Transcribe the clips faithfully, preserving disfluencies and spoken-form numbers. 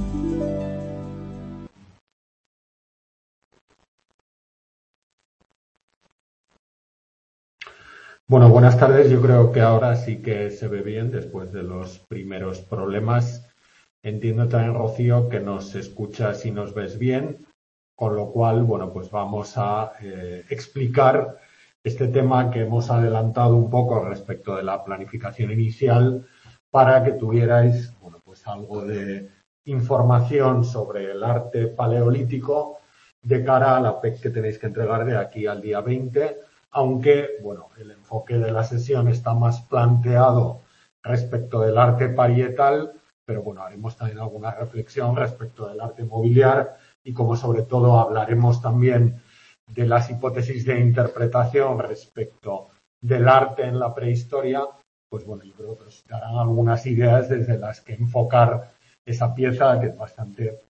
Bueno, buenas tardes. Yo creo que ahora sí que se ve bien después de los primeros problemas. Entiendo también, Rocío, que nos escuchas y nos ves bien, con lo cual, bueno, pues vamos a eh, explicar este tema que hemos adelantado un poco respecto de la planificación inicial para que tuvierais, bueno, pues algo de información sobre el arte paleolítico de cara a la P E C que tenéis que entregar de aquí al día veinte. Aunque, bueno, el enfoque de la sesión está más planteado respecto del arte parietal, pero bueno, haremos también alguna reflexión respecto del arte mobiliar y como sobre todo hablaremos también de las hipótesis de interpretación respecto del arte en la prehistoria, pues bueno, yo creo que os darán algunas ideas desde las que enfocar esa pieza que es bastante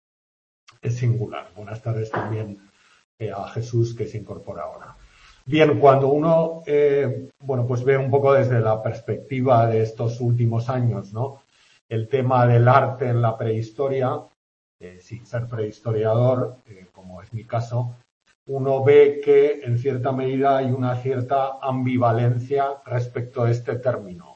singular. Buenas tardes también eh, a Jesús, que se incorpora ahora. Bien, cuando uno eh, bueno, pues ve un poco desde la perspectiva de estos últimos años, ¿no? El tema del arte en la prehistoria, eh, sin ser prehistoriador, eh, como es mi caso, uno ve que en cierta medida hay una cierta ambivalencia respecto a este término.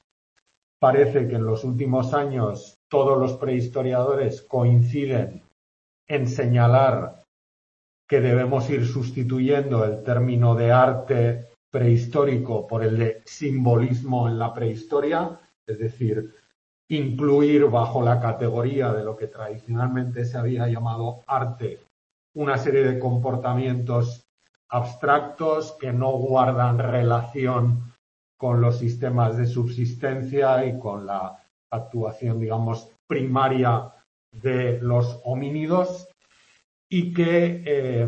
Parece que en los últimos años todos los prehistoriadores coinciden en señalar que debemos ir sustituyendo el término de arte prehistórico por el de simbolismo en la prehistoria, es decir, incluir bajo la categoría de lo que tradicionalmente se había llamado arte una serie de comportamientos abstractos que no guardan relación con los sistemas de subsistencia y con la actuación, digamos, primaria de los homínidos, y que, eh,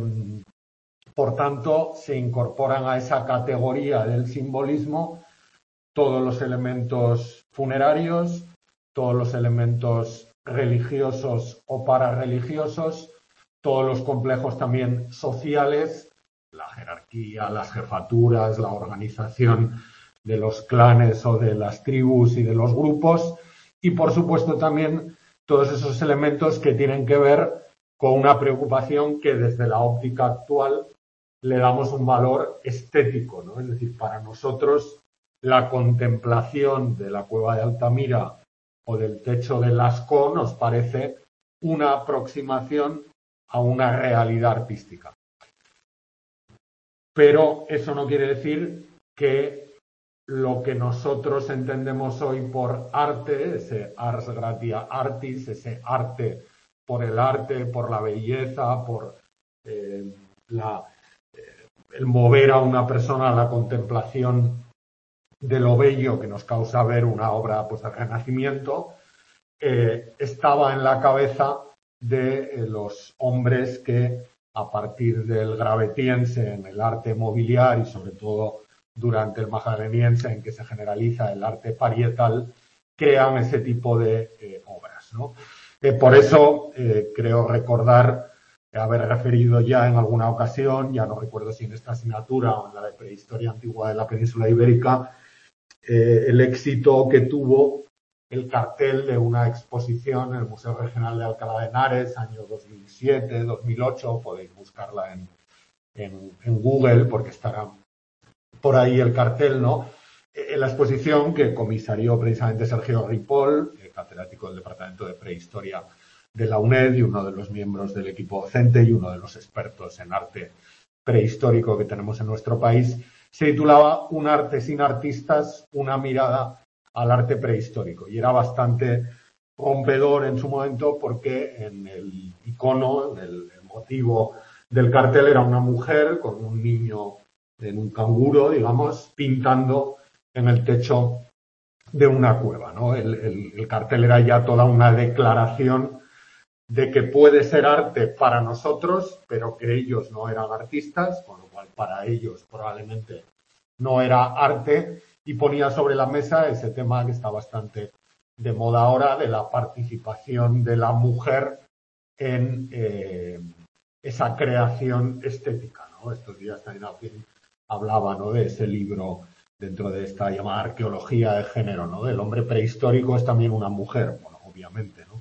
por tanto, se incorporan a esa categoría del simbolismo todos los elementos funerarios, todos los elementos religiosos o pararreligiosos, todos los complejos también sociales, la jerarquía, las jefaturas, la organización de los clanes o de las tribus y de los grupos, y por supuesto también todos esos elementos que tienen que ver con una preocupación que desde la óptica actual le damos un valor estético, ¿no? Es decir, para nosotros la contemplación de la cueva de Altamira o del techo de Lascaux nos parece una aproximación a una realidad artística. Pero eso no quiere decir que lo que nosotros entendemos hoy por arte, ese ars gratia artis, ese arte por el arte, por la belleza, por eh, la, eh, el mover a una persona a la contemplación de lo bello que nos causa ver una obra pues, del Renacimiento, eh, estaba en la cabeza de eh, los hombres que a partir del gravetiense en el arte mobiliar y sobre todo durante el magdaleniense en que se generaliza el arte parietal, crean ese tipo de eh, obras, ¿no? Eh, por eso eh, creo recordar eh, haber referido ya en alguna ocasión, ya no recuerdo si en esta asignatura o en la de prehistoria antigua de la península ibérica, eh, el éxito que tuvo el cartel de una exposición en el Museo Regional de Alcalá de Henares, año dos mil siete, dos mil ocho, podéis buscarla en, en, en Google porque estará por ahí el cartel, ¿no? En la exposición que comisarió precisamente Sergio Ripoll, catedrático del Departamento de Prehistoria de la UNED y uno de los miembros del equipo docente y uno de los expertos en arte prehistórico que tenemos en nuestro país, se titulaba Un arte sin artistas, una mirada al arte prehistórico. Y era bastante rompedor en su momento porque en el icono, en el, el motivo del cartel era una mujer con un niño en un canguro, digamos, pintando en el techo de una cueva, ¿no? El, el, el cartel era ya toda una declaración de que puede ser arte para nosotros, pero que ellos no eran artistas, con lo cual para ellos probablemente no era arte, y ponía sobre la mesa ese tema que está bastante de moda ahora, de la participación de la mujer en eh, esa creación estética, ¿no? Estos días también alguien hablaba, ¿no?, de ese libro dentro de esta llamada arqueología de género, ¿no? El hombre prehistórico es también una mujer, bueno, obviamente, ¿no?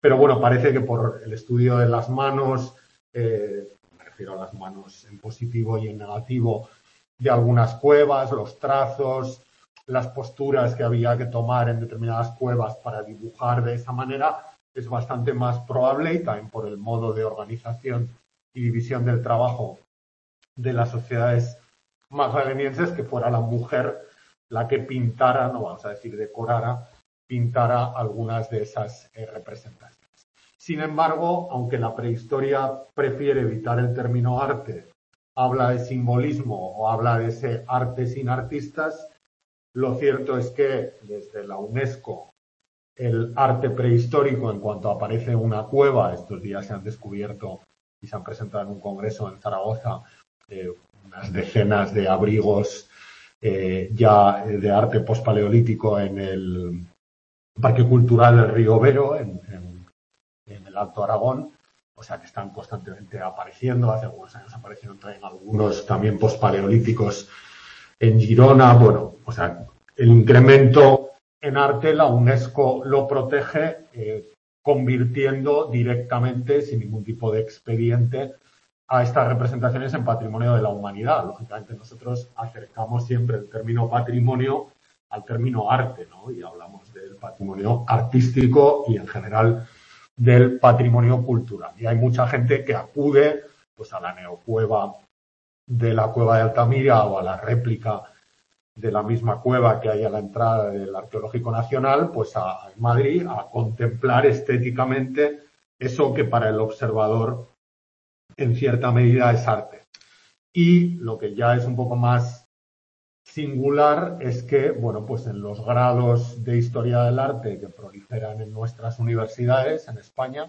pero bueno, parece que por el estudio de las manos, eh, me refiero a las manos en positivo y en negativo, de algunas cuevas, los trazos, las posturas que había que tomar en determinadas cuevas para dibujar de esa manera, es bastante más probable, y también por el modo de organización y división del trabajo de las sociedades magdalenienses, que fuera la mujer la que pintara, no vamos a decir decorara, pintara algunas de esas eh, representaciones. Sin embargo, aunque la prehistoria prefiere evitar el término arte, habla de simbolismo o habla de ese arte sin artistas, lo cierto es que desde la UNESCO el arte prehistórico, en cuanto aparece una cueva, estos días se han descubierto y se han presentado en un congreso en Zaragoza eh, unas decenas de abrigos eh, ya de arte pospaleolítico en el Parque Cultural del Río Vero, en, en, en el Alto Aragón, o sea que están constantemente apareciendo. Hace algunos años aparecieron también algunos también pospaleolíticos en Girona. Bueno, o sea, el incremento en arte, la UNESCO lo protege, eh, convirtiendo directamente, sin ningún tipo de expediente, a estas representaciones en patrimonio de la humanidad. Lógicamente nosotros acercamos siempre el término patrimonio al término arte, ¿no? Y hablamos del patrimonio artístico y en general del patrimonio cultural. Y hay mucha gente que acude pues a la neocueva de la cueva de Altamira o a la réplica de la misma cueva que hay a la entrada del Arqueológico Nacional, pues a, a Madrid, a contemplar estéticamente eso que para el observador en cierta medida es arte. Y lo que ya es un poco más singular es que, bueno, pues en los grados de historia del arte que proliferan en nuestras universidades en España,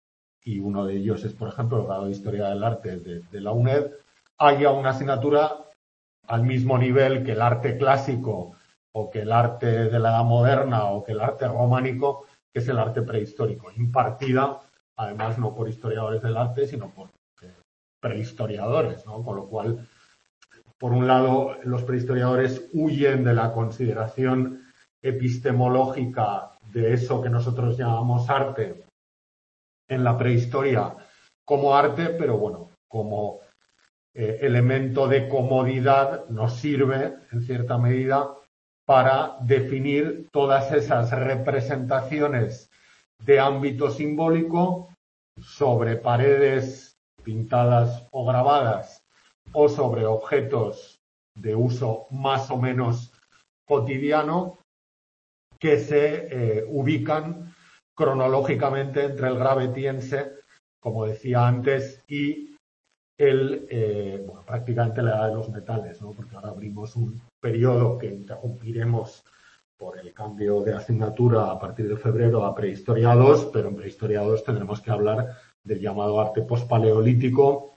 y uno de ellos es, por ejemplo, el grado de historia del arte de, de la UNED, haya una asignatura al mismo nivel que el arte clásico o que el arte de la edad moderna o que el arte románico, que es el arte prehistórico, impartida además no por historiadores del arte, sino por eh, prehistoriadores, ¿no? Con lo cual, por un lado, los prehistoriadores huyen de la consideración epistemológica de eso que nosotros llamamos arte en la prehistoria como arte, pero bueno, como eh, elemento de comodidad nos sirve, en cierta medida, para definir todas esas representaciones de ámbito simbólico sobre paredes pintadas o grabadas o sobre objetos de uso más o menos cotidiano que se eh, ubican cronológicamente entre el gravetiense, como decía antes, y el, eh, bueno, prácticamente la edad de los metales, ¿no? Porque ahora abrimos un periodo que interrumpiremos por el cambio de asignatura a partir de febrero a Prehistoria dos, pero en Prehistoria dos tendremos que hablar del llamado arte pospaleolítico,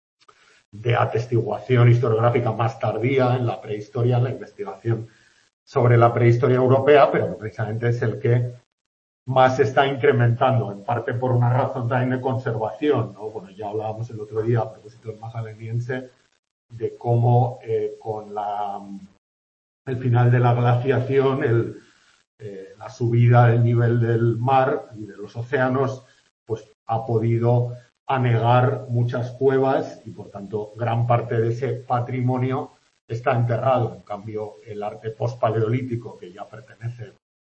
de atestiguación historiográfica más tardía en la prehistoria, en la investigación sobre la prehistoria europea, pero que precisamente es el que más se está incrementando, en parte por una razón también de conservación, ¿no? Bueno, ya hablábamos el otro día, a propósito del magdaleniense, de cómo eh, con la, el final de la glaciación, el, eh, la subida del nivel del mar y de los océanos, pues ha podido anegar muchas cuevas y, por tanto, gran parte de ese patrimonio está enterrado. En cambio, el arte pospaleolítico, que ya pertenece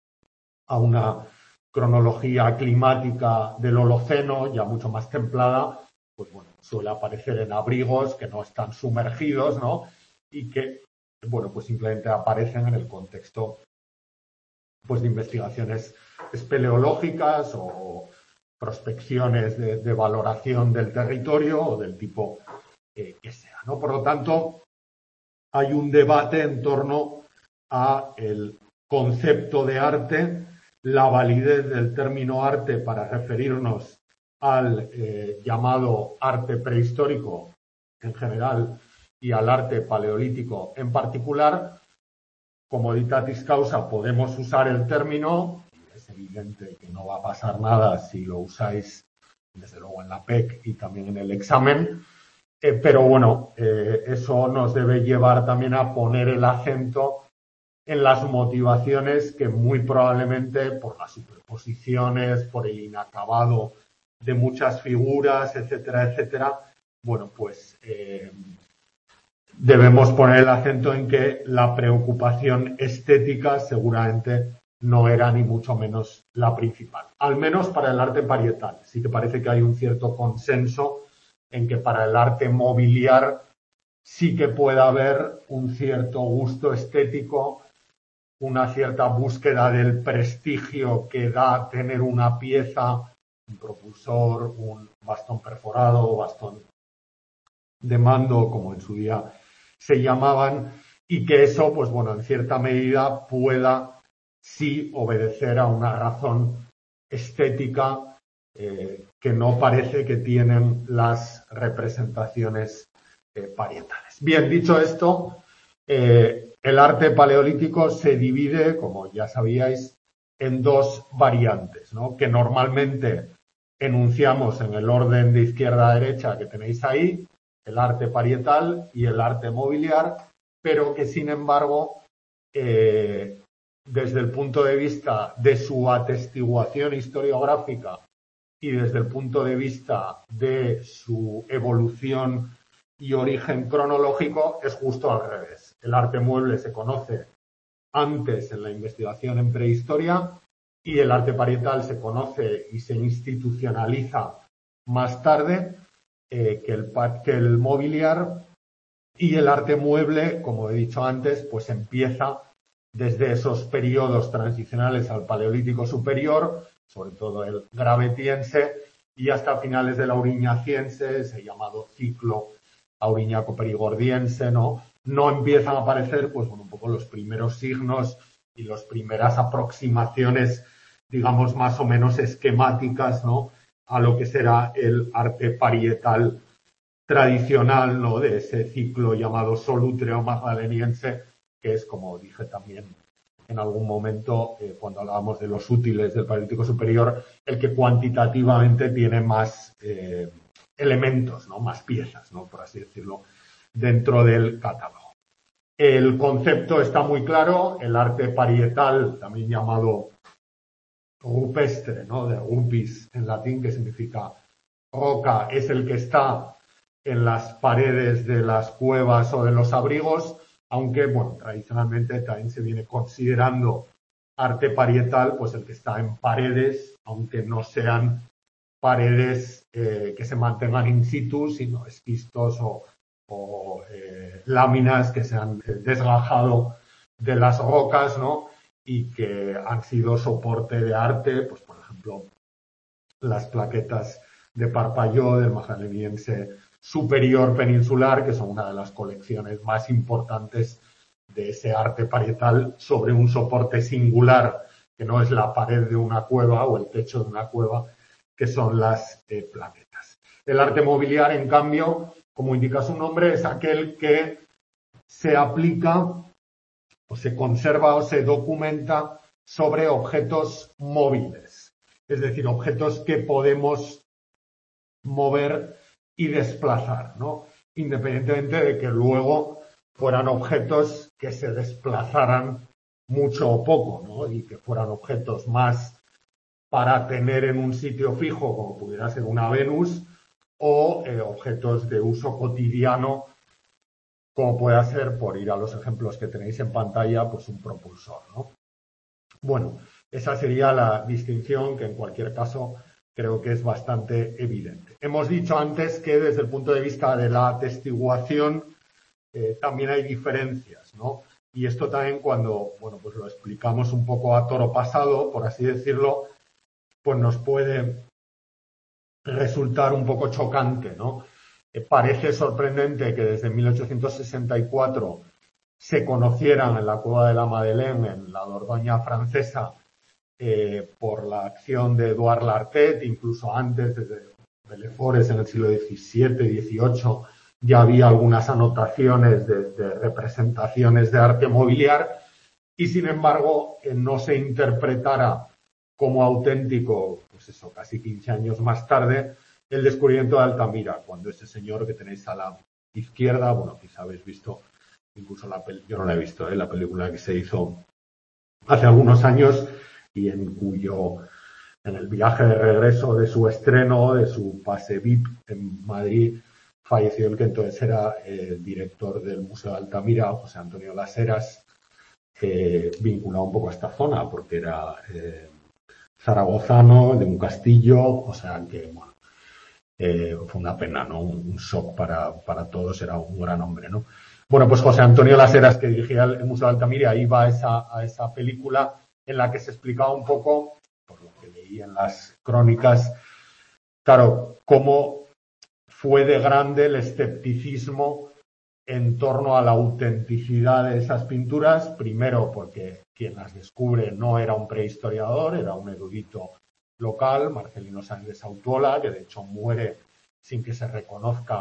a una cronología climática del Holoceno, ya mucho más templada, pues bueno, suele aparecer en abrigos que no están sumergidos, ¿no? Y que, bueno, pues simplemente aparecen en el contexto, pues, de investigaciones espeleológicas o prospecciones de, de valoración del territorio o del tipo eh, que sea, ¿no? Por lo tanto, hay un debate en torno a el concepto de arte, la validez del término arte para referirnos al eh, llamado arte prehistórico en general y al arte paleolítico en particular. Comoditatis causa, podemos usar el término, y es evidente que no va a pasar nada si lo usáis, desde luego, en la P E C y también en el examen, eh, pero bueno, eh, eso nos debe llevar también a poner el acento en las motivaciones que muy probablemente por las superposiciones, por el inacabado de muchas figuras, etcétera, etcétera, bueno, pues eh, debemos poner el acento en que la preocupación estética seguramente no era ni mucho menos la principal, al menos para el arte parietal. Sí que parece que hay un cierto consenso en que para el arte mobiliar sí que puede haber un cierto gusto estético, una cierta búsqueda del prestigio que da tener una pieza, un propulsor, un bastón perforado o bastón de mando, como en su día se llamaban, y que eso, pues bueno, en cierta medida pueda sí obedecer a una razón estética eh, que no parece que tienen las representaciones eh, parietales. Bien, dicho esto, eh, el arte paleolítico se divide, como ya sabíais, en dos variantes, ¿no? Que normalmente enunciamos en el orden de izquierda a derecha que tenéis ahí, el arte parietal y el arte mobiliar, pero que sin embargo, eh, desde el punto de vista de su atestiguación historiográfica y desde el punto de vista de su evolución y origen cronológico, es justo al revés. El arte mueble se conoce antes en la investigación en prehistoria y el arte parietal se conoce y se institucionaliza más tarde eh, que, el, que el mobiliar, y el arte mueble, como he dicho antes, pues empieza desde esos periodos transicionales al Paleolítico Superior, sobre todo el Gravetiense, y hasta finales del Auriñaciense, ese llamado ciclo auriñaco-perigordiense, ¿no? No empiezan a aparecer, pues bueno, un poco los primeros signos y las primeras aproximaciones, digamos, más o menos esquemáticas, ¿no? A lo que será el arte parietal tradicional, ¿no? De ese ciclo llamado solutreo magdaleniense, que es, como dije también en algún momento, eh, cuando hablábamos de los útiles del Paleolítico Superior, el que cuantitativamente tiene más eh, elementos, ¿no? Más piezas, ¿no? Por así decirlo, dentro del catálogo. El concepto está muy claro, el arte parietal, también llamado rupestre, ¿no? De rupis en latín, que significa roca, es el que está en las paredes de las cuevas o de los abrigos, aunque, bueno, tradicionalmente también se viene considerando arte parietal, pues el que está en paredes, aunque no sean paredes eh, que se mantengan in situ, sino esquistos o, o eh, láminas que se han desgajado de las rocas, ¿no? Y que han sido soporte de arte, pues por ejemplo, las plaquetas de Parpalló del Magdaleniense Superior Peninsular, que son una de las colecciones más importantes de ese arte parietal sobre un soporte singular, que no es la pared de una cueva o el techo de una cueva, que son las eh, plaquetas. El arte mobiliar, en cambio, como indica su nombre, es aquel que se aplica o se conserva o se documenta sobre objetos móviles, es decir, objetos que podemos mover y desplazar, ¿no? Independientemente de que luego fueran objetos que se desplazaran mucho o poco, ¿no? Y que fueran objetos más para tener en un sitio fijo, como pudiera ser una Venus, o eh, objetos de uso cotidiano, como puede ser, por ir a los ejemplos que tenéis en pantalla, pues un propulsor, ¿no? Bueno, esa sería la distinción que en cualquier caso creo que es bastante evidente. Hemos dicho antes que desde el punto de vista de la atestiguación eh, también hay diferencias, ¿no? Y esto también cuando, bueno, pues lo explicamos un poco a toro pasado, por así decirlo, pues nos puede resultar un poco chocante, ¿no? Eh, parece sorprendente que desde mil ochocientos sesenta y cuatro se conocieran en la cueva de la Madeleine, en la Dordoña francesa, eh, por la acción de Edouard Lartet, incluso antes, desde Belefores en el siglo diecisiete, dieciocho, ya había algunas anotaciones de, de representaciones de arte mobiliar, y sin embargo eh, no se interpretara como auténtico, pues eso, casi quince años más tarde, el descubrimiento de Altamira, cuando ese señor que tenéis a la izquierda, bueno, quizá habéis visto incluso la pel- yo no la he visto, ¿eh? La película que se hizo hace algunos años y en cuyo, en el viaje de regreso de su estreno, de su pase V I P en Madrid, falleció el que entonces era el eh, director del Museo de Altamira, José Antonio Las Heras, eh, vinculado un poco a esta zona, porque era eh, zaragozano, de un castillo, o sea que, bueno, eh, fue una pena, ¿no? Un, un shock para, para todos, era un gran hombre, ¿no? Bueno, pues José Antonio Las Heras, que dirigía el Museo de Altamira, iba a esa, a esa película en la que se explicaba un poco, por lo que leí en las crónicas, claro, cómo fue de grande el escepticismo en torno a la autenticidad de esas pinturas, primero porque quien las descubre no era un prehistoriador, era un erudito local, Marcelino Sáenz de Sautuola, que de hecho muere sin que se reconozca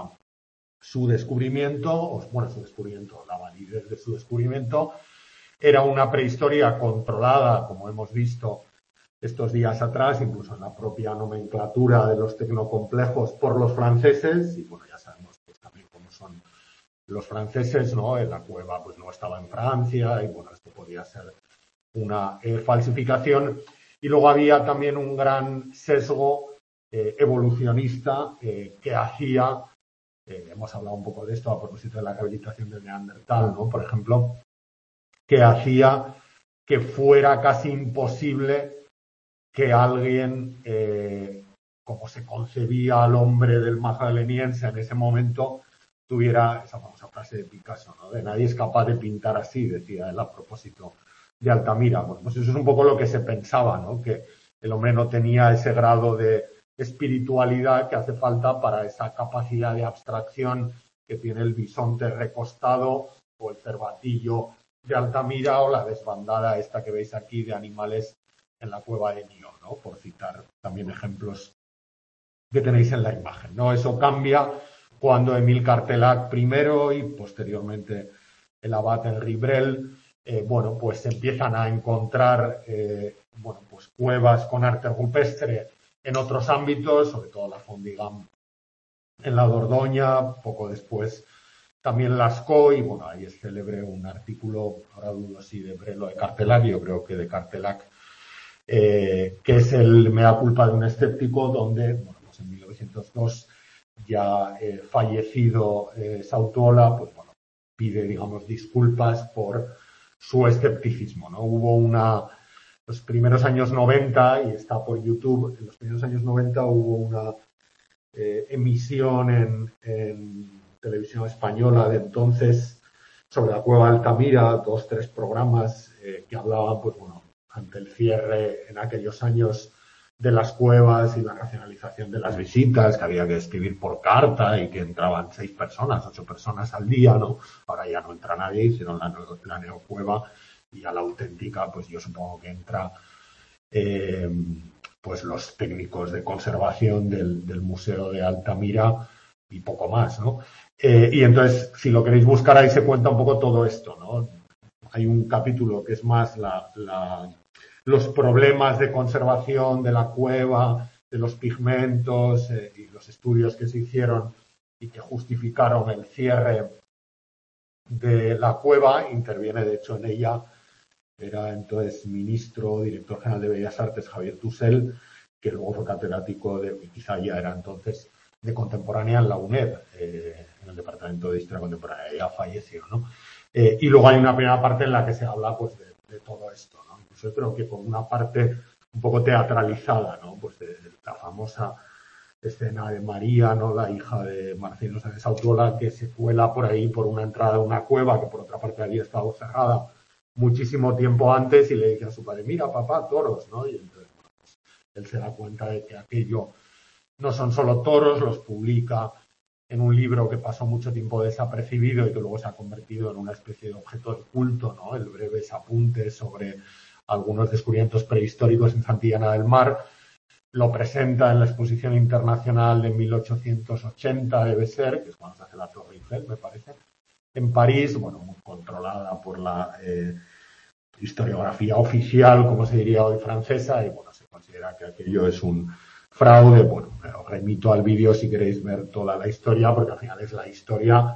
su descubrimiento, o bueno, su descubrimiento, la validez de su descubrimiento. Era una prehistoria controlada, como hemos visto estos días atrás, incluso en la propia nomenclatura de los tecnocomplejos por los franceses, y bueno, ya sabemos pues también cómo son los franceses, ¿no? En la cueva pues no estaba en Francia, y bueno, esto podía ser una eh, falsificación. Y luego había también un gran sesgo eh, evolucionista eh, que hacía, eh, hemos hablado un poco de esto a propósito de la rehabilitación del Neandertal, ¿no? Por ejemplo, que hacía que fuera casi imposible que alguien, eh, como se concebía al hombre del magdaleniense en ese momento, tuviera esa famosa frase de Picasso, ¿no? De nadie es capaz de pintar así, decía él a propósito de Altamira. Bueno, pues eso es un poco lo que se pensaba, ¿no? Que el hombre no tenía ese grado de espiritualidad que hace falta para esa capacidad de abstracción que tiene el bisonte recostado o el cervatillo de Altamira o la desbandada esta que veis aquí de animales en la cueva de Nió, ¿no? Por citar también ejemplos que tenéis en la imagen, ¿no? Eso cambia cuando Emile Cartelat primero y posteriormente el abad Henri Brel, eh, bueno, pues empiezan a encontrar, eh, bueno, pues cuevas con arte rupestre en otros ámbitos, sobre todo la Fondigam en la Dordoña, poco después también Lascaux, y bueno, ahí es célebre un artículo, ahora dudo si de Brel o de Cartelat, yo creo que de Cartelat, eh, que es el mea culpa de un escéptico, donde, bueno, pues en mil novecientos dos, ya eh, fallecido eh, Sautuola, pues bueno, pide, digamos, disculpas por su escepticismo, ¿no? Hubo una, los primeros años noventa, y está por YouTube, en los primeros años noventa hubo una eh, emisión en, en televisión española de entonces sobre la cueva de Altamira, dos, tres programas eh, que hablaban, pues bueno, ante el cierre en aquellos años de las cuevas y la racionalización de las visitas, que había que escribir por carta y que entraban seis personas, ocho personas al día, ¿no? Ahora ya no entra nadie, hicieron la, la neocueva y a la auténtica, pues yo supongo que entra eh, pues los técnicos de conservación del, del Museo de Altamira y poco más, ¿no? Eh, y entonces, si lo queréis buscar, ahí se cuenta un poco todo esto, ¿no? Hay un capítulo que es más la, la, los problemas de conservación de la cueva, de los pigmentos eh, y los estudios que se hicieron y que justificaron el cierre de la cueva. Interviene, de hecho, en ella, era entonces ministro, director general de Bellas Artes, Javier Tussell, que luego fue catedrático de, quizá ya era entonces, de contemporánea en la UNED, eh, en el Departamento de Historia Contemporánea, ya falleció, ¿no? Eh, y luego hay una primera parte en la que se habla, pues, de, de todo esto, ¿no? Yo creo que con una parte un poco teatralizada, ¿no? Pues de, de la famosa escena de María, ¿no? La hija de Marcelino Sáenz de Sautuola, que se cuela por ahí por una entrada de una cueva que por otra parte había estado cerrada muchísimo tiempo antes y le dice a su padre, mira papá, toros, ¿no? Y entonces, bueno, pues, él se da cuenta de que aquello no son solo toros, los publica en un libro que pasó mucho tiempo desapercibido y que luego se ha convertido en una especie de objeto de culto, ¿no? El breves apuntes sobre algunos descubrimientos prehistóricos en Santillana del Mar. Lo presenta en la exposición internacional de mil ochocientos ochenta, debe ser, que es cuando se hace la Torre Eiffel, me parece, en París, bueno, muy controlada por la eh, historiografía oficial, como se diría hoy, francesa, y bueno, se considera que aquello es un fraude. Bueno, os remito al vídeo si queréis ver toda la historia, porque al final es la historia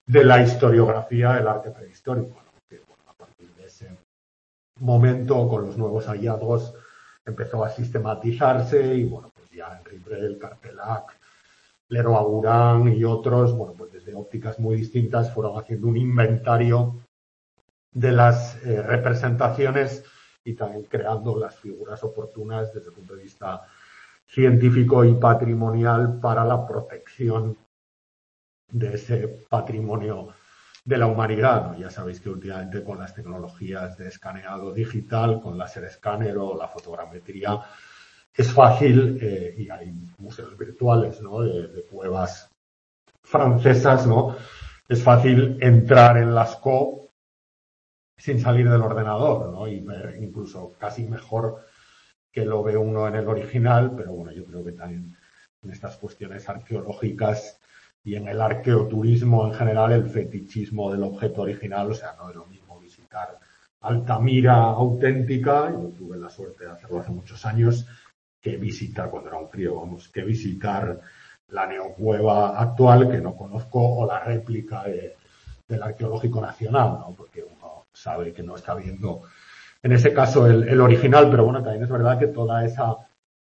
de la historiografía del arte prehistórico, ¿no? Que, bueno, a partir de ese momento, con los nuevos hallazgos, empezó a sistematizarse y, bueno, pues ya Henri Brel, Carpelac, Leroy Agurin y otros, bueno, pues desde ópticas muy distintas fueron haciendo un inventario de las eh, representaciones y también creando las figuras oportunas desde el punto de vista científico y patrimonial para la protección de ese patrimonio de la humanidad, ¿no? Ya sabéis que últimamente con las tecnologías de escaneado digital, con láser escáner o la fotogrametría, es fácil, eh, y hay museos virtuales, ¿no? de, de cuevas francesas, ¿no? Es fácil entrar en Lascaux sin salir del ordenador, ¿no? Y ver incluso casi mejor que lo ve uno en el original, pero bueno, yo creo que también en estas cuestiones arqueológicas y en el arqueoturismo en general, el fetichismo del objeto original, o sea, no es lo mismo visitar Altamira auténtica, yo tuve la suerte de hacerlo hace muchos años, que visitar, cuando era un crío, vamos, que visitar la neocueva actual, que no conozco, o la réplica de, del Arqueológico Nacional, ¿no? Porque uno sabe que no está viendo, en ese caso, el, el original, pero bueno, también es verdad que toda esa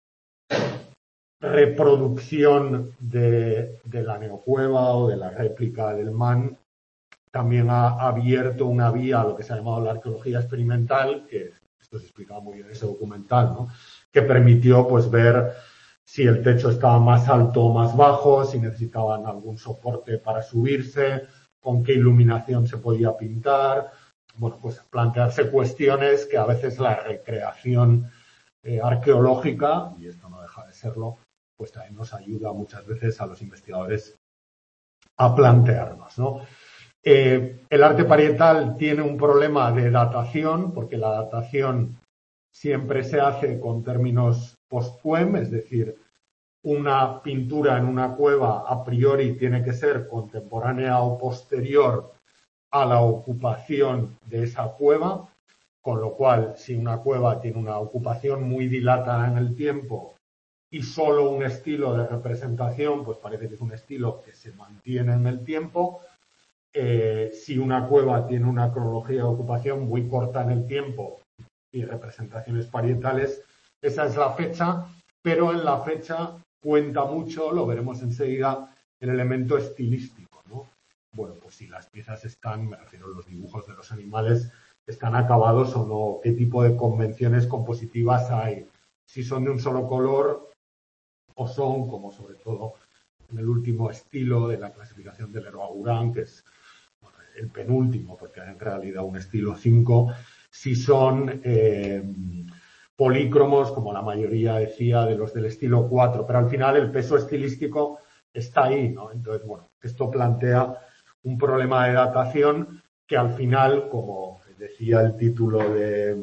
reproducción de, de la neocueva o de la réplica del Man también ha abierto una vía a lo que se ha llamado la arqueología experimental, que esto se explicaba muy bien en ese documental, ¿no? Que permitió pues ver si el techo estaba más alto o más bajo, si necesitaban algún soporte para subirse, con qué iluminación se podía pintar, bueno, pues plantearse cuestiones que a veces la recreación eh, arqueológica, y esto no deja de serlo, pues también nos ayuda muchas veces a los investigadores a plantearnos, ¿no? Eh, el arte parietal tiene un problema de datación, porque la datación siempre se hace con términos post-quem, es decir, una pintura en una cueva a priori tiene que ser contemporánea o posterior a la ocupación de esa cueva, con lo cual, si una cueva tiene una ocupación muy dilatada en el tiempo y solo un estilo de representación, pues parece que es un estilo que se mantiene en el tiempo. Eh, si una cueva tiene una cronología de ocupación muy corta en el tiempo y representaciones parietales, esa es la fecha, pero en la fecha cuenta mucho, lo veremos enseguida, el elemento estilístico, ¿no? Bueno, pues si las piezas están, me refiero a los dibujos de los animales, están acabados o no, qué tipo de convenciones compositivas hay, si son de un solo color o son, como sobre todo en el último estilo de la clasificación del Leroy Agurin, que es el penúltimo, porque hay en realidad un estilo cinco, si son eh, polícromos, como la mayoría decía, de los del estilo cuatro, pero al final el peso estilístico está ahí, ¿no? Entonces, bueno, esto plantea un problema de datación que al final, como decía el título de,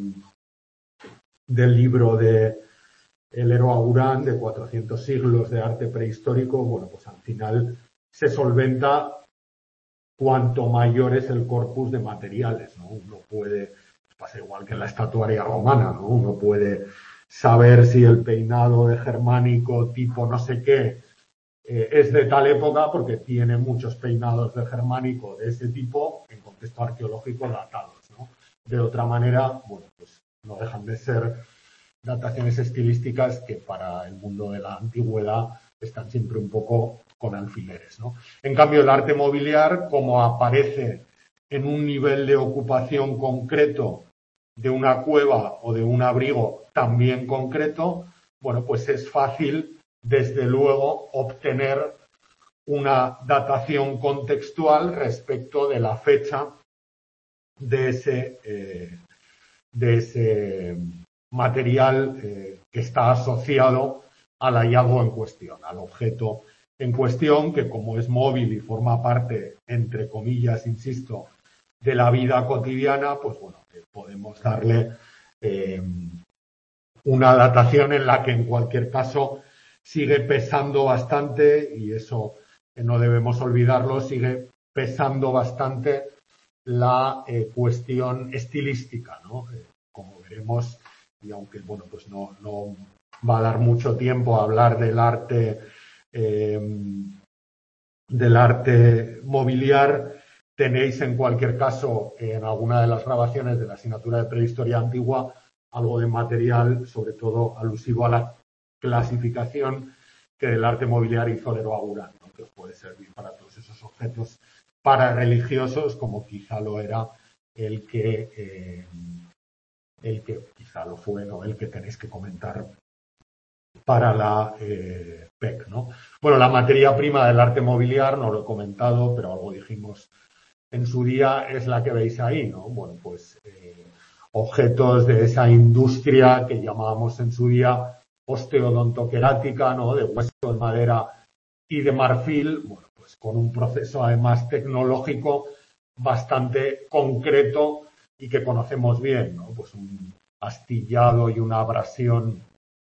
del libro de Leroy Agurin, de cuatrocientos siglos de arte prehistórico, bueno, pues al final se solventa cuanto mayor es el corpus de materiales, ¿no? Uno puede, pasa igual que en la estatuaria romana, ¿no? Uno puede saber si el peinado de germánico tipo no sé qué eh, es de tal época porque tiene muchos peinados de germánico de ese tipo en contexto arqueológico datados, ¿no? De otra manera, bueno, pues no dejan de ser dataciones estilísticas que para el mundo de la antigüedad están siempre un poco con alfileres, ¿no? En cambio, el arte mobiliar, como aparece en un nivel de ocupación concreto de una cueva o de un abrigo también concreto, bueno, pues es fácil, desde luego, obtener una datación contextual respecto de la fecha de ese, eh, de ese material eh, que está asociado al hallazgo en cuestión, al objeto en cuestión, que como es móvil y forma parte, entre comillas, insisto, de la vida cotidiana, pues bueno, eh, podemos darle eh, una datación en la que en cualquier caso sigue pesando bastante, y eso eh, no debemos olvidarlo, sigue pesando bastante la eh, cuestión estilística, ¿no? Eh, como veremos, y aunque bueno, pues no, no va a dar mucho tiempo a hablar del arte eh, del arte mobiliar, tenéis en cualquier caso en alguna de las grabaciones de la asignatura de prehistoria antigua algo de material, sobre todo alusivo a la clasificación que del arte mobiliario hizo Leroy Aguran, ¿no? Que os puede servir para todos esos objetos parareligiosos, como quizá lo era el que, eh, el que quizá lo fue, ¿no? El que tenéis que comentar para la eh, P E C, ¿no? Bueno, la materia prima del arte mobiliar, no lo he comentado, pero algo dijimos en su día, es la que veis ahí, ¿no? Bueno, pues eh, objetos de esa industria que llamábamos en su día osteodontoquerática, ¿no? De hueso, de madera y de marfil, bueno, pues con un proceso además tecnológico bastante concreto y que conocemos bien, ¿no? Pues un astillado y una abrasión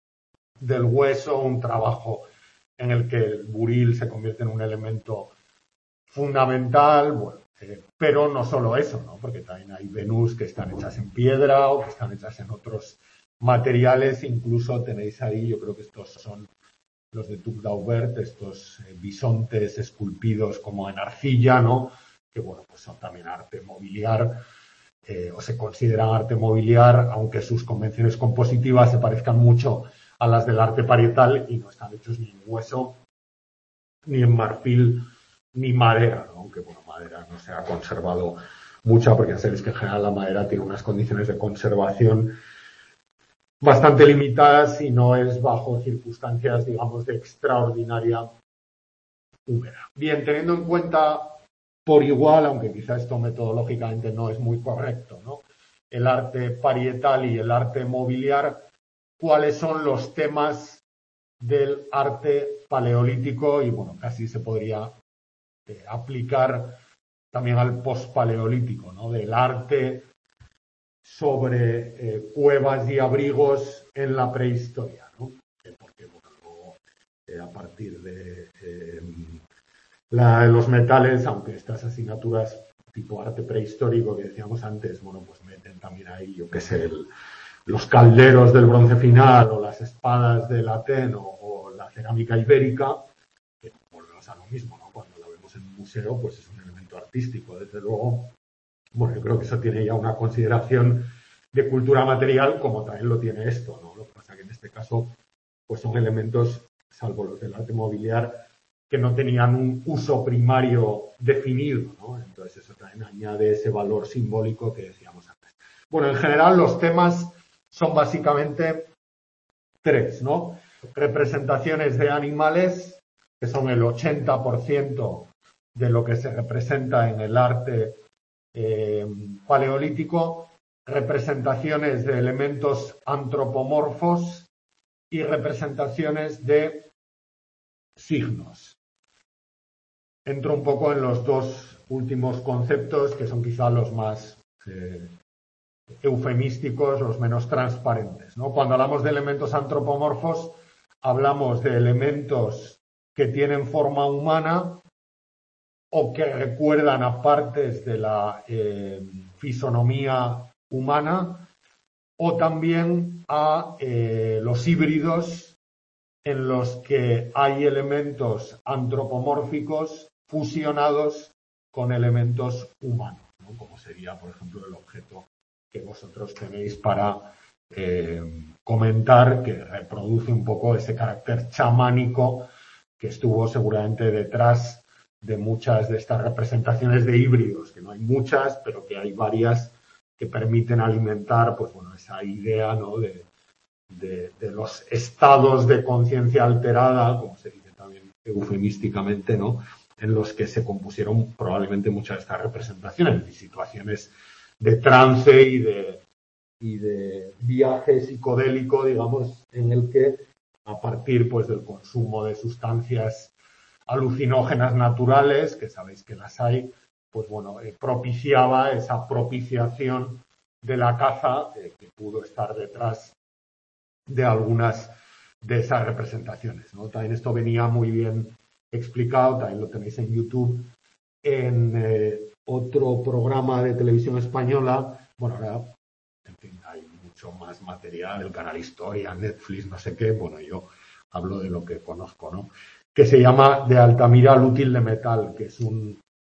del hueso, un trabajo en el que el buril se convierte en un elemento fundamental, bueno, eh, pero no solo eso, ¿no? Porque también hay Venus que están hechas en piedra o que están hechas en otros materiales, incluso tenéis ahí, yo creo que estos son los de Tuc d'Aubert, estos eh, bisontes esculpidos como en arcilla, ¿no? Que bueno, pues son también arte mobiliar, eh, o se consideran arte mobiliar, aunque sus convenciones compositivas se parezcan mucho a las del arte parietal y no están hechos ni en hueso, ni en marfil, ni madera, ¿no? Aunque bueno, madera no se ha conservado mucha, porque ya sabéis que en general la madera tiene unas condiciones de conservación bastante limitadas y no es bajo circunstancias, digamos, de extraordinaria humedad. Bien, teniendo en cuenta por igual, aunque quizá esto metodológicamente no es muy correcto, ¿no? El arte parietal y el arte mobiliar, ¿cuáles son los temas del arte paleolítico? Y bueno, casi se podría eh, aplicar también al pospaleolítico, ¿no? Del arte sobre eh, cuevas y abrigos en la prehistoria, ¿no? Eh, porque bueno, luego, eh, a partir de eh, la, los metales, aunque estas asignaturas tipo arte prehistórico que decíamos antes, bueno, pues meten también ahí, yo qué sé, el, los calderos del bronce final o las espadas del Aten o, o la cerámica ibérica, que volvemos a lo mismo, ¿no? Cuando la vemos en un museo, pues es un elemento artístico, desde luego. Bueno, yo creo que eso tiene ya una consideración de cultura material, como también lo tiene esto, ¿no? Lo que pasa que en este caso, pues son elementos, salvo los del arte mobiliar, que no tenían un uso primario definido, ¿no? Entonces eso también añade ese valor simbólico que decíamos antes. Bueno, en general los temas son básicamente tres, ¿no? Representaciones de animales, que son el ochenta por ciento de lo que se representa en el arte eh, paleolítico, representaciones de elementos antropomorfos y representaciones de signos. Entro un poco en los dos últimos conceptos, que son quizá los más eh, eufemísticos, los menos transparentes, ¿no? Cuando hablamos de elementos antropomorfos, hablamos de elementos que tienen forma humana o que recuerdan a partes de la eh, fisonomía humana, o también a eh, los híbridos en los que hay elementos antropomórficos fusionados con elementos humanos, ¿no? Como sería, por ejemplo, el objeto que vosotros tenéis para eh, comentar, que reproduce un poco ese carácter chamánico que estuvo seguramente detrás de muchas de estas representaciones de híbridos, que no hay muchas, pero que hay varias que permiten alimentar, pues bueno, esa idea, ¿no? de, de, de los estados de conciencia alterada, como se dice también eufemísticamente, ¿no? En los que se compusieron probablemente muchas de estas representaciones, y situaciones de trance y de, y de viaje psicodélico, digamos, en el que a partir pues del consumo de sustancias alucinógenas naturales, que sabéis que las hay, pues bueno, eh, propiciaba esa propiciación de la caza eh, que pudo estar detrás de algunas de esas representaciones, ¿no? También esto venía muy bien explicado, también lo tenéis en YouTube, en eh, otro programa de televisión española. Bueno, ahora, en fin, hay mucho más material, el canal Historia, Netflix, no sé qué, bueno, yo hablo de lo que conozco, ¿no? Que se llama De Altamira al útil de metal, que es un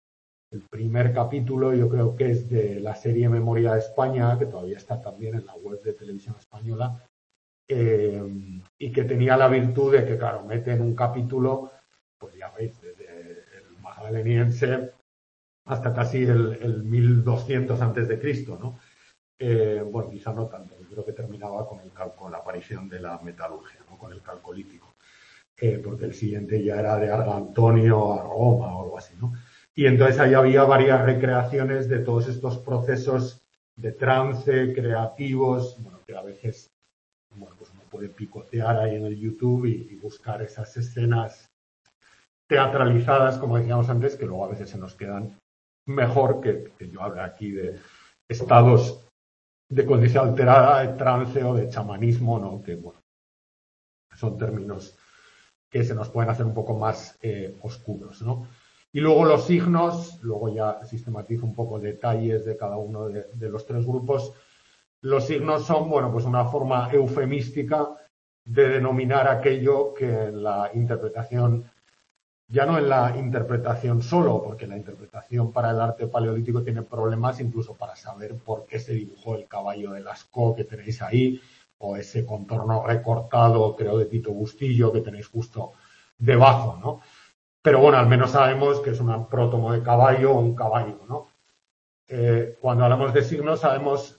El primer capítulo yo creo que es de la serie Memoria de España, que todavía está también en la web de Televisión Española, eh, y que tenía la virtud de que, claro, mete en un capítulo, pues ya veis, desde el magdaleniense hasta casi el, el mil doscientos antes de Cristo, ¿no? Eh, bueno, quizá no tanto, yo creo que terminaba con, el cal- con la aparición de la metalurgia, ¿no? Con el calcolítico, eh, porque el siguiente ya era de Argantonio a Roma o algo así, ¿no? Y entonces ahí había varias recreaciones de todos estos procesos de trance creativos, bueno, que a veces, bueno, pues uno puede picotear ahí en el YouTube y, y buscar esas escenas teatralizadas, como decíamos antes, que luego a veces se nos quedan mejor que, que yo hable aquí de estados de condición alterada, de trance o de chamanismo, ¿no? Que, bueno, son términos que se nos pueden hacer un poco más eh, oscuros, ¿no? Y luego los signos, luego ya sistematizo un poco detalles de cada uno de, de los tres grupos. Los signos son, bueno, pues una forma eufemística de denominar aquello que en la interpretación, ya no en la interpretación solo, porque la interpretación para el arte paleolítico tiene problemas incluso para saber por qué se dibujó el caballo de Lascaux que tenéis ahí, o ese contorno recortado, creo, de Tito Bustillo que tenéis justo debajo, ¿no? Pero bueno, al menos sabemos que es un prótomo de caballo o un caballo, ¿no? Eh, cuando hablamos de signos sabemos,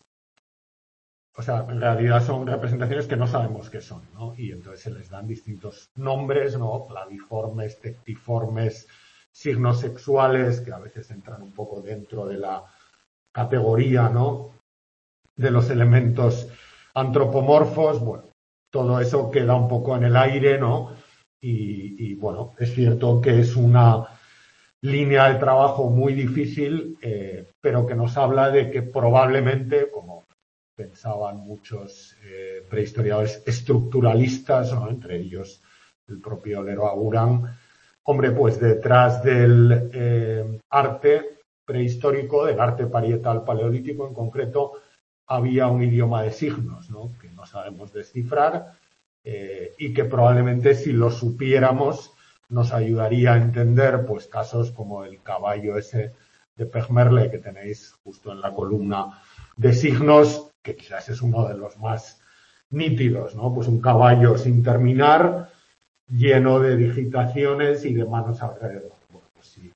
o sea, en realidad son representaciones que no sabemos qué son, ¿no? Y entonces se les dan distintos nombres, ¿no? Claviformes, tectiformes, signos sexuales, que a veces entran un poco dentro de la categoría, ¿no? De los elementos antropomorfos, bueno, todo eso queda un poco en el aire, ¿no? Y, y bueno, es cierto que es una línea de trabajo muy difícil, eh, pero que nos habla de que probablemente, como pensaban muchos eh, prehistoriadores estructuralistas, ¿no? Entre ellos el propio Leroy Agurán, hombre, pues detrás del eh, arte prehistórico, del arte parietal paleolítico en concreto, había un idioma de signos, ¿no? Que no sabemos descifrar eh, y que probablemente si lo supiéramos nos ayudaría a entender pues casos como el caballo ese de Pechmerle que tenéis justo en la columna de signos, que quizás es uno de los más nítidos, ¿no? Pues un caballo sin terminar, lleno de digitaciones y de manos alrededor. Bueno, pues si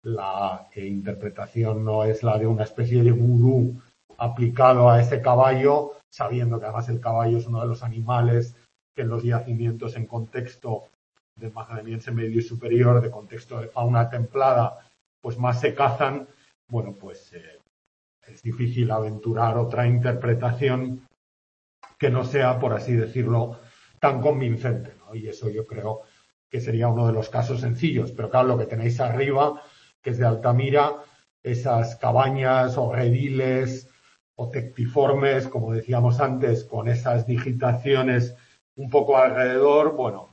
la eh, interpretación no es la de una especie de vudú aplicado a ese caballo, sabiendo que además el caballo es uno de los animales que en los yacimientos en contexto de magdaleniense medio y superior, de contexto de fauna templada, pues más se cazan, bueno, pues eh, es difícil aventurar otra interpretación que no sea, por así decirlo, tan convincente, ¿no? Y eso yo creo que sería uno de los casos sencillos. Pero claro, lo que tenéis arriba, que es de Altamira, esas cabañas o rediles o tectiformes, como decíamos antes, con esas digitaciones un poco alrededor, bueno,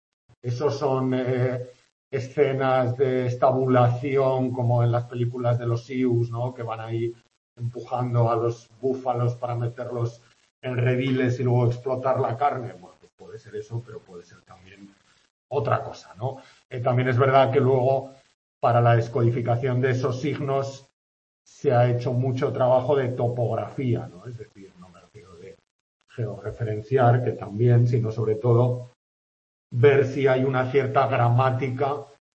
esos son eh, escenas de estabulación como en las películas de los Sioux, ¿no? Que van ahí empujando a los búfalos para meterlos en rediles y luego explotar la carne. Bueno, pues puede ser eso, pero puede ser también otra cosa, ¿no? Eh, también es verdad que luego para la descodificación de esos signos se ha hecho mucho trabajo de topografía, ¿no? Es decir, no me refiero de georreferenciar, que también, sino sobre todo ver si hay una cierta gramática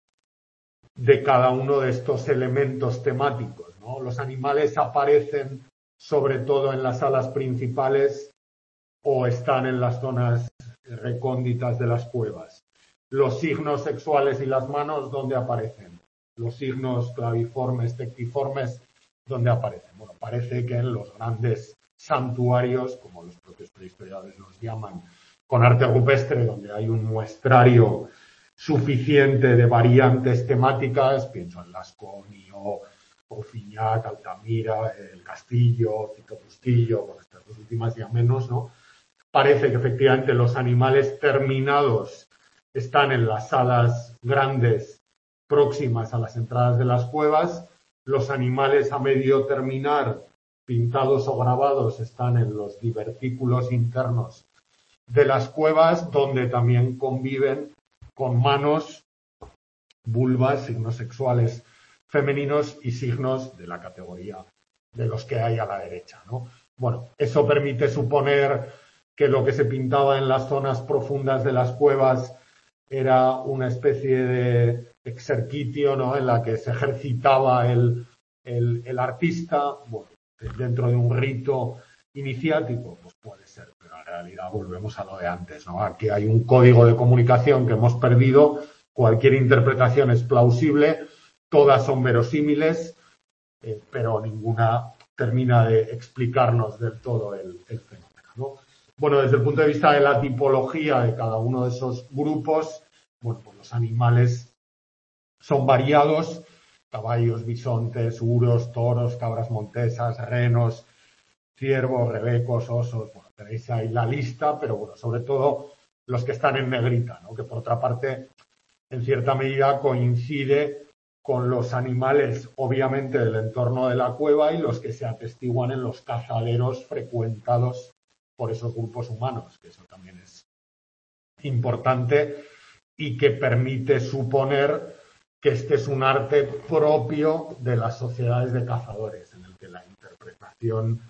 de cada uno de estos elementos temáticos, ¿no? Los animales aparecen sobre todo en las salas principales o están en las zonas recónditas de las cuevas. Los signos sexuales y las manos, ¿dónde aparecen? Los signos claviformes, tectiformes, ¿dónde aparecen? Bueno, parece que en los grandes santuarios, como los propios prehistoriadores los llaman, con arte rupestre, donde hay un muestrario suficiente de variantes temáticas, pienso en Lasconio, Ofiñac, Altamira, el Castillo, Tito Bustillo, con estas dos últimas ya menos, ¿no? Parece que efectivamente los animales terminados están en las salas grandes próximas a las entradas de las cuevas, los animales a medio terminar, pintados o grabados, están en los divertículos internos de las cuevas, donde también conviven con manos, vulvas, signos sexuales femeninos y signos de la categoría de los que hay a la derecha, ¿no? Bueno, eso permite suponer que lo que se pintaba en las zonas profundas de las cuevas era una especie de exercitio, ¿no?, en la que se ejercitaba el, el, el artista, bueno, dentro de un rito iniciático, pues puede ser, pero en realidad volvemos a lo de antes, ¿no? Aquí hay un código de comunicación que hemos perdido, cualquier interpretación es plausible, todas son verosímiles, eh, pero ninguna termina de explicarnos del todo el, el fenómeno, ¿no? Bueno, desde el punto de vista de la tipología de cada uno de esos grupos, bueno, pues los animales son variados, caballos, bisontes, uros, toros, cabras montesas, renos, ciervos, rebecos, osos, bueno, tenéis ahí la lista, pero bueno, sobre todo los que están en negrita, ¿no?, que por otra parte, en cierta medida coincide con los animales, obviamente, del entorno de la cueva y los que se atestiguan en los cazaderos frecuentados por esos grupos humanos, que eso también es importante y que permite suponer que este es un arte propio de las sociedades de cazadores, en el que la interpretación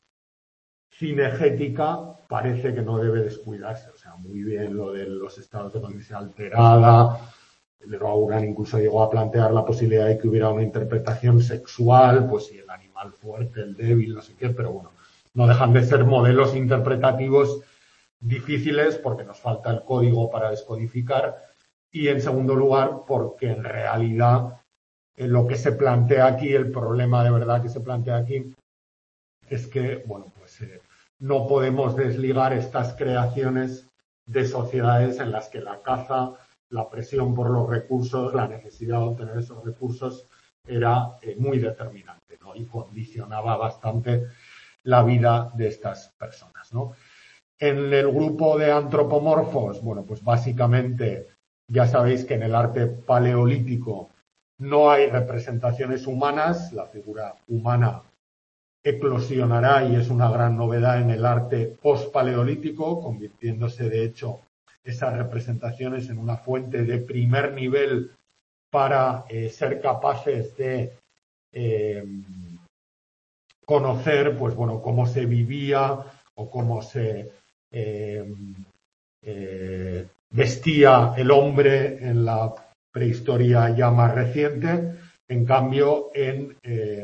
cinegética parece que no debe descuidarse. O sea, muy bien lo de los estados de conciencia alterada. Leroy Aurán incluso llegó a plantear la posibilidad de que hubiera una interpretación sexual, pues si el animal fuerte, el débil, no sé qué, pero bueno, no dejan de ser modelos interpretativos difíciles porque nos falta el código para descodificar y, en segundo lugar, porque en realidad eh, lo que se plantea aquí, el problema de verdad que se plantea aquí es que, bueno, pues eh, no podemos desligar estas creaciones de sociedades en las que la caza, la presión por los recursos, la necesidad de obtener esos recursos era eh, muy determinante, ¿no?, y condicionaba bastante la vida de estas personas, ¿no? En el grupo de antropomorfos, bueno, pues básicamente ya sabéis que en el arte paleolítico no hay representaciones humanas, la figura humana eclosionará y es una gran novedad en el arte post-paleolítico, convirtiéndose de hecho esas representaciones en una fuente de primer nivel para eh, ser capaces de eh, conocer, pues bueno, cómo se vivía o cómo se eh, eh, vestía el hombre en la prehistoria ya más reciente. En cambio, en, eh,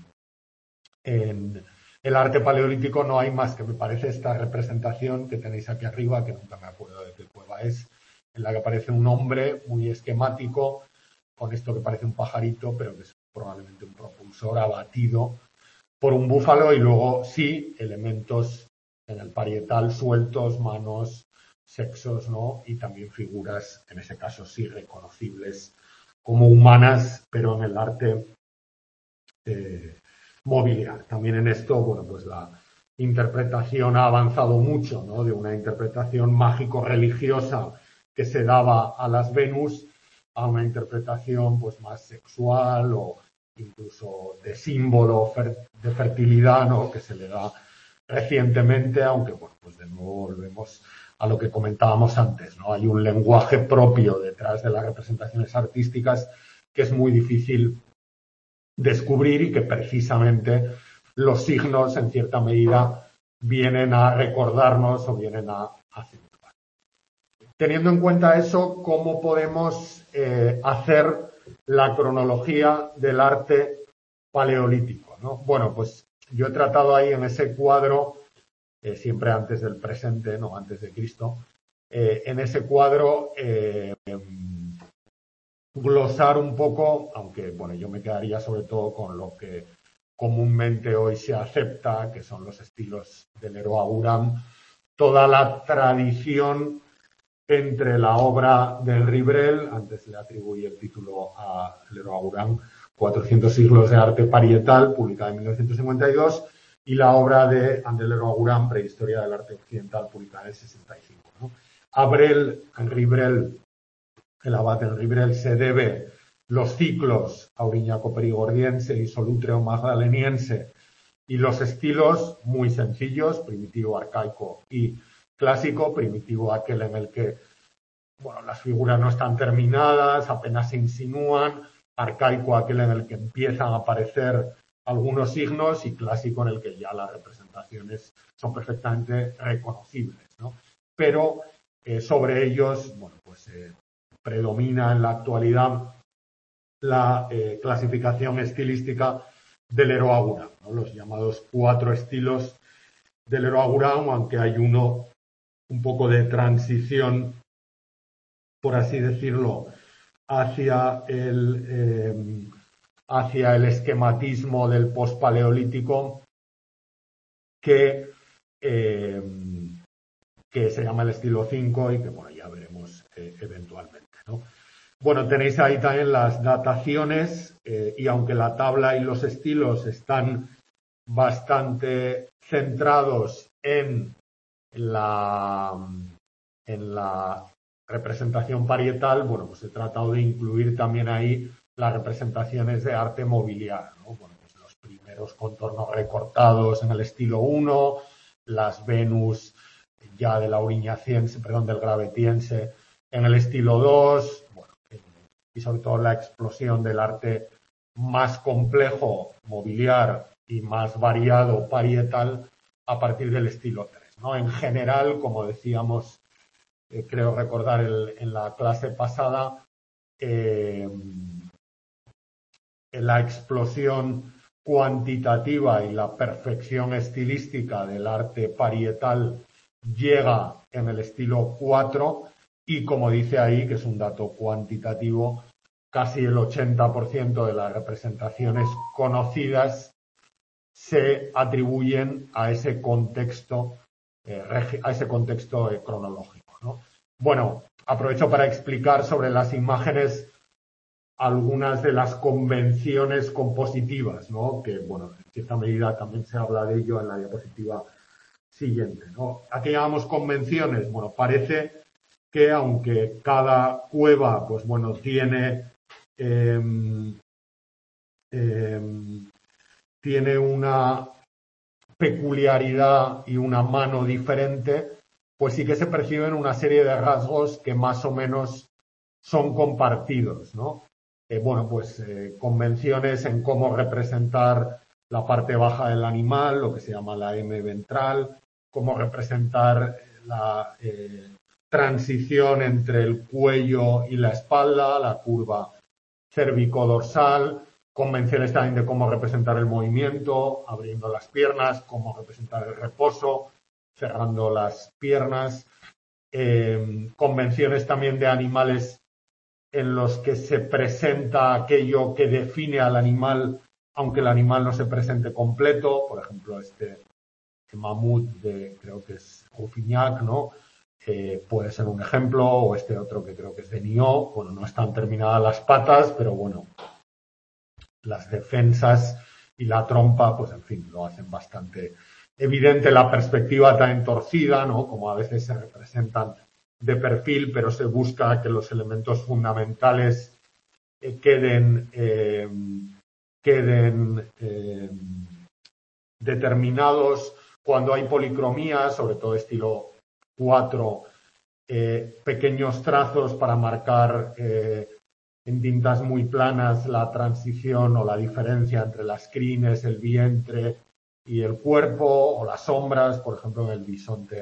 en el arte paleolítico no hay más que, me parece, esta representación que tenéis aquí arriba, que nunca me acuerdo de qué cueva es, en la que aparece un hombre muy esquemático, con esto que parece un pajarito, pero que es probablemente un propulsor abatido por un búfalo, y luego sí, elementos en el parietal sueltos, manos, sexos, ¿no? Y también figuras, en ese caso sí, reconocibles como humanas, pero en el arte eh, mobiliar. También en esto, bueno, pues la interpretación ha avanzado mucho, ¿no?, de una interpretación mágico-religiosa que se daba a las Venus a una interpretación pues más sexual o incluso de símbolo de fertilidad, ¿no?, que se le da recientemente, aunque bueno, pues de nuevo volvemos a lo que comentábamos antes, ¿no? Hay un lenguaje propio detrás de las representaciones artísticas que es muy difícil descubrir y que precisamente los signos, en cierta medida, vienen a recordarnos o vienen a acentuar. Teniendo en cuenta eso, ¿cómo podemos eh, hacer la cronología del arte paleolítico, ¿no? Bueno, pues yo he tratado ahí en ese cuadro, eh, siempre antes del presente, no antes de Cristo, eh, en ese cuadro eh, glosar un poco, aunque bueno, yo me quedaría sobre todo con lo que comúnmente hoy se acepta, que son los estilos de Leroy Aurán, toda la tradición entre la obra del Ribrel, antes le atribuí el título a Leroy Aurán, cuatrocientos siglos de arte parietal, publicada en mil novecientos cincuenta y dos, y la obra de André Leroy Aurán, Prehistoria del arte occidental, publicada en sesenta y cinco, ¿no? A Brel, Henri Brel, el abad Henri Brel, se debe los ciclos auriñaco perigordiense y solutreo magdaleniense y los estilos muy sencillos, primitivo, arcaico y clásico, primitivo aquel en el que bueno, las figuras no están terminadas, apenas se insinúan, arcaico aquel en el que empiezan a aparecer algunos signos y clásico en el que ya las representaciones son perfectamente reconocibles, ¿no? Pero eh, sobre ellos, bueno, pues eh, predomina en la actualidad la eh, clasificación estilística del Leroy-Agurin, ¿no? Los llamados cuatro estilos del Leroy-Agurin, aunque hay uno un poco de transición, por así decirlo, hacia el, eh, hacia el esquematismo del pospaleolítico que, eh, que se llama el estilo cinco y que, bueno, ya veremos eh, eventualmente, ¿no? Bueno, tenéis ahí también las dataciones eh, y aunque la tabla y los estilos están bastante centrados en la, en la representación parietal, bueno, pues he tratado de incluir también ahí las representaciones de arte mobiliario, ¿no? Bueno, pues los primeros contornos recortados en el estilo uno, las Venus ya del auriñaciense, perdón, del gravetiense en el estilo dos, bueno, y sobre todo la explosión del arte más complejo mobiliar y más variado parietal a partir del estilo tres, ¿no? En general, como decíamos, eh, creo recordar el, en la clase pasada, eh, la explosión cuantitativa y la perfección estilística del arte parietal llega en el estilo cuatro y, como dice ahí, que es un dato cuantitativo, casi el ochenta por ciento de las representaciones conocidas se atribuyen a ese contexto, eh, a ese contexto eh, cronológico, ¿no? Bueno, aprovecho para explicar sobre las imágenes algunas de las convenciones compositivas, ¿no? Que, bueno, en cierta medida también se habla de ello en la diapositiva siguiente, ¿no? ¿A qué llamamos convenciones? Bueno, parece que aunque cada cueva, pues bueno, tiene eh, eh, tiene una peculiaridad y una mano diferente, pues sí que se perciben una serie de rasgos que más o menos son compartidos, ¿no? Eh, bueno, pues eh, convenciones en cómo representar la parte baja del animal, lo que se llama la M ventral, cómo representar la eh, transición entre el cuello y la espalda, la curva cérvico-dorsal, convenciones también de cómo representar el movimiento, abriendo las piernas, cómo representar el reposo, cerrando las piernas, eh, convenciones también de animales en los que se presenta aquello que define al animal, aunque el animal no se presente completo, por ejemplo, este mamut de, creo que es Ruffignac, ¿no? Eh, puede ser un ejemplo, o este otro que creo que es de Nió. Bueno, no están terminadas las patas, pero bueno, las defensas y la trompa, pues en fin, lo hacen bastante evidente. La perspectiva también torcida, ¿no? Como a veces se representan de perfil, pero se busca que los elementos fundamentales eh, queden, eh, queden eh, determinados. Cuando hay policromía, sobre todo estilo cuatro, eh, pequeños trazos para marcar eh, en tintas muy planas la transición o la diferencia entre las crines, el vientre y el cuerpo, o las sombras, por ejemplo, en el bisonte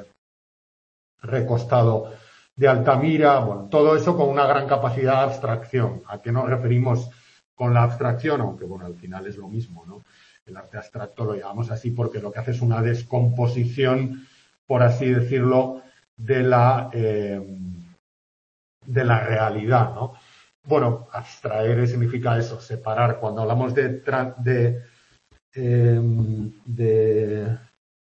recostado de Altamira. Bueno, todo eso con una gran capacidad de abstracción. ¿A qué nos referimos con la abstracción? Aunque, bueno, al final es lo mismo, ¿no? El arte abstracto lo llamamos así porque lo que hace es una descomposición, por así decirlo, de la, eh, de la realidad, ¿no? Bueno, abstraer significa eso, separar. Cuando hablamos de, de, eh, de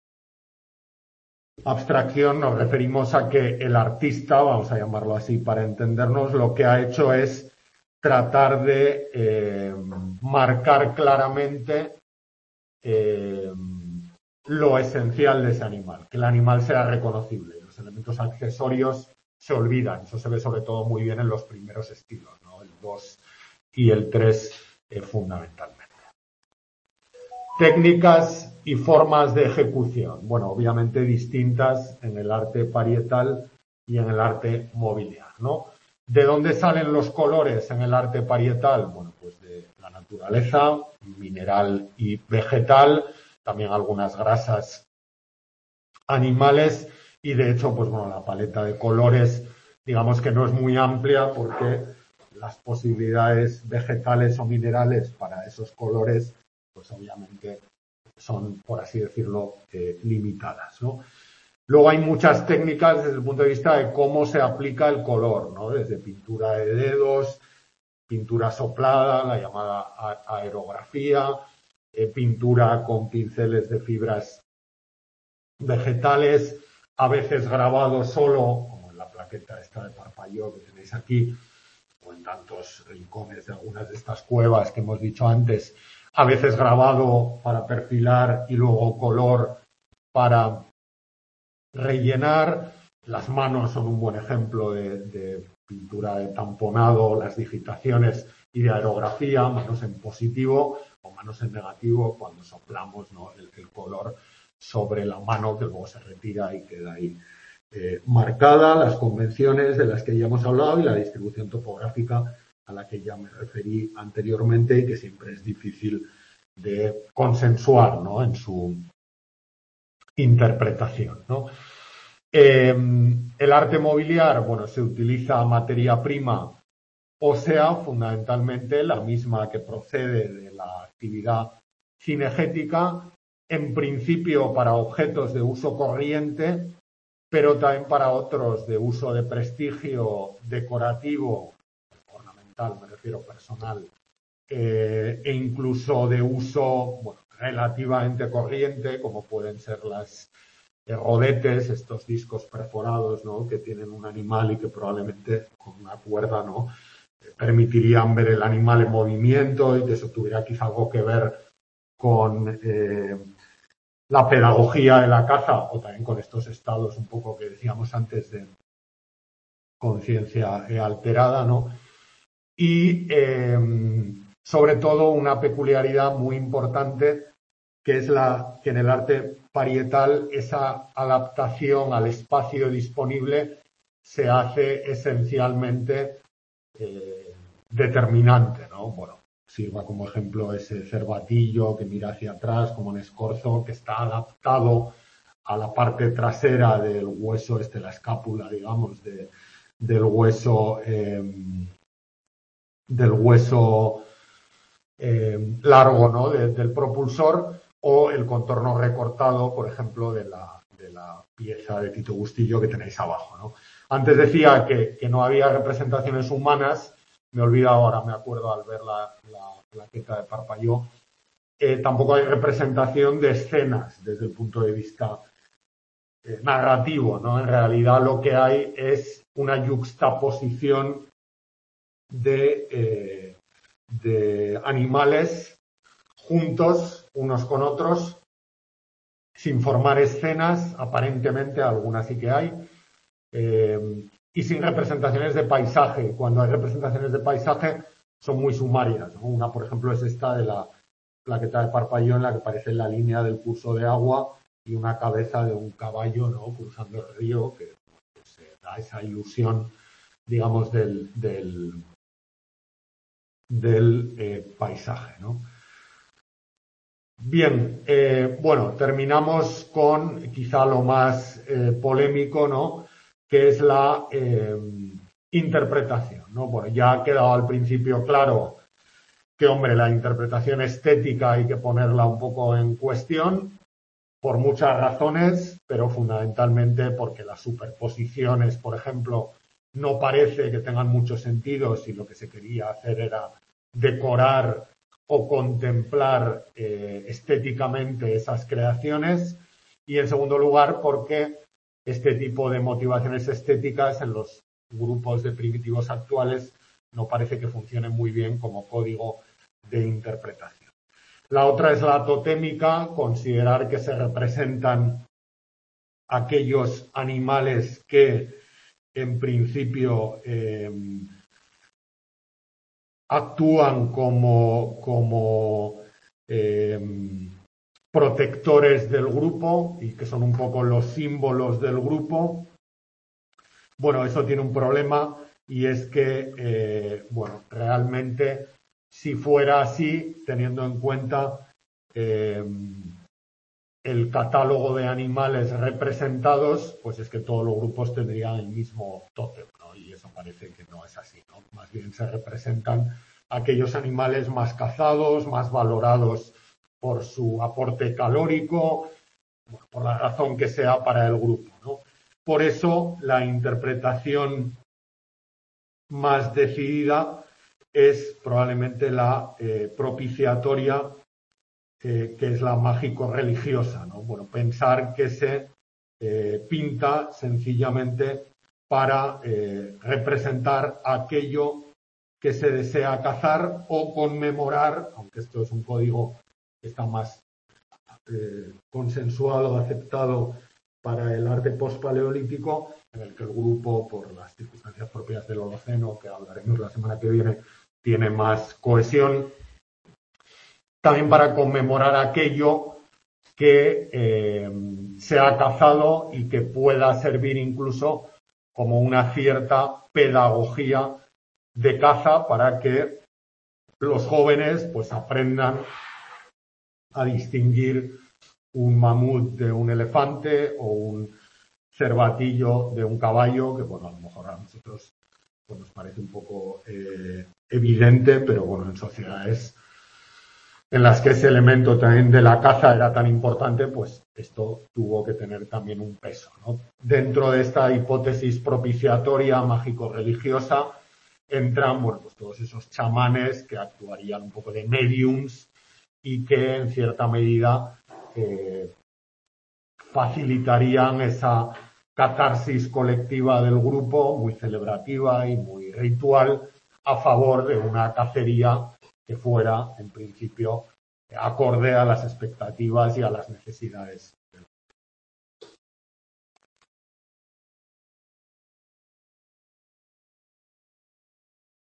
abstracción nos referimos a que el artista, vamos a llamarlo así para entendernos, lo que ha hecho es tratar de eh, marcar claramente eh, lo esencial de ese animal, que el animal sea reconocible. Los elementos accesorios se olvidan. Eso se ve sobre todo muy bien en los primeros estilos, ¿no? El dos y el tres eh, fundamentalmente. Técnicas y formas de ejecución. Bueno, obviamente distintas en el arte parietal y en el arte mobiliar, ¿no? ¿De dónde salen los colores en el arte parietal? Bueno, pues de la naturaleza, mineral y vegetal, también algunas grasas animales y de hecho, pues bueno, la paleta de colores, digamos que no es muy amplia porque las posibilidades vegetales o minerales para esos colores, pues obviamente son, por así decirlo, eh, limitadas, ¿no? Luego hay muchas técnicas desde el punto de vista de cómo se aplica el color, ¿no? Desde pintura de dedos, pintura soplada, la llamada aerografía, eh, pintura con pinceles de fibras vegetales, a veces grabado solo, como en la plaqueta esta de Parpaillot que tenéis aquí, o en tantos rincones de algunas de estas cuevas que hemos dicho antes, a veces grabado para perfilar y luego color para rellenar. Las manos son un buen ejemplo de, de pintura de tamponado, las digitaciones y de aerografía, manos en positivo o manos en negativo cuando soplamos, ¿no?, el, el color sobre la mano que luego se retira y queda ahí eh, marcada, las convenciones de las que ya hemos hablado y la distribución topográfica a la que ya me referí anteriormente y que siempre es difícil de consensuar, ¿no?, en su interpretación, ¿no? Eh, el arte mobiliar, bueno, se utiliza materia prima ósea, fundamentalmente la misma que procede de la actividad cinegética, en principio para objetos de uso corriente, pero también para otros de uso de prestigio decorativo, ornamental, me refiero personal, eh, e incluso de uso, bueno, relativamente corriente, como pueden ser las eh, rodetes, estos discos perforados, ¿no?, que tienen un animal y que probablemente con una cuerda, ¿no?, permitirían ver el animal en movimiento y que eso tuviera quizá algo que ver con eh, la pedagogía de la caza o también con estos estados un poco que decíamos antes de conciencia eh, alterada, ¿no? Y eh, sobre todo una peculiaridad muy importante que es la que en el arte parietal esa adaptación al espacio disponible se hace esencialmente eh, determinante, ¿no? Bueno, sirva como ejemplo ese cervatillo que mira hacia atrás como un escorzo que está adaptado a la parte trasera del hueso, este, la escápula, digamos, de, del hueso eh, del hueso eh, largo, ¿no?, de, del propulsor, o el contorno recortado, por ejemplo, de la, de la pieza de Tito Bustillo que tenéis abajo, ¿no? Antes decía que, que no había representaciones humanas, me he olvidado ahora, me acuerdo al ver la, la plaqueta de Parpaillot, eh, tampoco hay representación de escenas desde el punto de vista eh, narrativo, ¿no? En realidad lo que hay es una yuxtaposición de, eh, de animales juntos unos con otros, sin formar escenas, aparentemente algunas sí que hay, eh, y sin representaciones de paisaje. Cuando hay representaciones de paisaje son muy sumarias, ¿no? Una, por ejemplo, es esta de la plaqueta de Parpaillot en la que aparece la línea del curso de agua y una cabeza de un caballo, ¿no?, cruzando el río, que pues, eh, da esa ilusión, digamos, del, del, del eh, paisaje, ¿no? Bien, eh, bueno, terminamos con quizá lo más eh, polémico, ¿no?, que es la eh, interpretación, ¿no? Bueno, ya ha quedado al principio claro que, hombre, la interpretación estética hay que ponerla un poco en cuestión por muchas razones, pero fundamentalmente porque las superposiciones, por ejemplo, no parece que tengan mucho sentido si lo que se quería hacer era decorar o contemplar eh, estéticamente esas creaciones, y en segundo lugar porque este tipo de motivaciones estéticas en los grupos de primitivos actuales no parece que funcionen muy bien como código de interpretación. La otra es la totémica, considerar que se representan aquellos animales que en principio eh, actúan como, como eh, protectores del grupo y que son un poco los símbolos del grupo. Bueno, eso tiene un problema y es que, eh, bueno, realmente si fuera así, teniendo en cuenta eh, el catálogo de animales representados, pues es que todos los grupos tendrían el mismo tótem, ¿no? Y eso parece que no es así, ¿no? Más bien se representan aquellos animales más cazados, más valorados por su aporte calórico, por la razón que sea para el grupo, ¿no? Por eso la interpretación más decidida es probablemente la eh, propiciatoria, eh, que es la mágico-religiosa, ¿no? Bueno, pensar que se eh, pinta sencillamente para eh, representar aquello que se desea cazar o conmemorar, aunque esto es un código que está más eh, consensuado, aceptado para el arte post-paleolítico, en el que el grupo, por las circunstancias propias del Holoceno, que hablaremos la semana que viene, tiene más cohesión. También para conmemorar aquello que eh, se ha cazado y que pueda servir incluso como una cierta pedagogía de caza para que los jóvenes pues aprendan a distinguir un mamut de un elefante o un cervatillo de un caballo, que bueno, a lo mejor a nosotros pues, nos parece un poco eh, evidente, pero bueno, en sociedades en las que ese elemento también de la caza era tan importante, pues esto tuvo que tener también un peso, ¿no? Dentro de esta hipótesis propiciatoria, mágico-religiosa, entran, bueno, pues todos esos chamanes que actuarían un poco de mediums y que en cierta medida eh, facilitarían esa catarsis colectiva del grupo, muy celebrativa y muy ritual, a favor de una cacería que fuera, en principio, acorde a las expectativas y a las necesidades